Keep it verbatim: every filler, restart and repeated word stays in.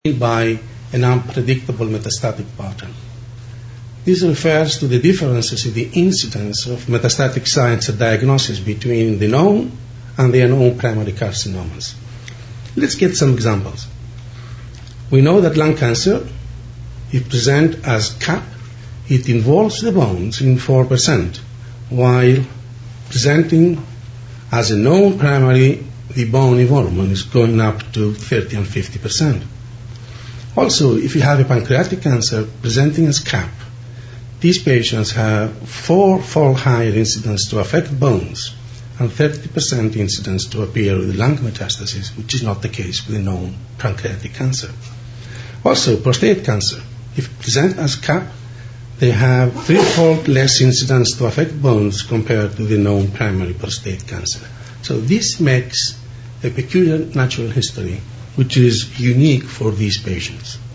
by an unpredictable metastatic pattern. This refers to the differences in the incidence of metastatic signs at diagnosis between the known and the unknown primary carcinomas. Let's get some examples. We know that lung cancer, if present as C A P, it involves the bones in four percent, while presenting as a known primary, the bone involvement is going up to thirty and fifty percent. Also, if you have a pancreatic cancer presenting as C A P, these patients have four-fold higher incidence to affect bones and thirty percent incidence to appear with lung metastasis, which is not the case with the known pancreatic cancer. Also, prostate cancer, if present as C A P, they have threefold less incidence to affect bones compared to the known primary prostate cancer. So this makes a peculiar natural history which is unique for these patients.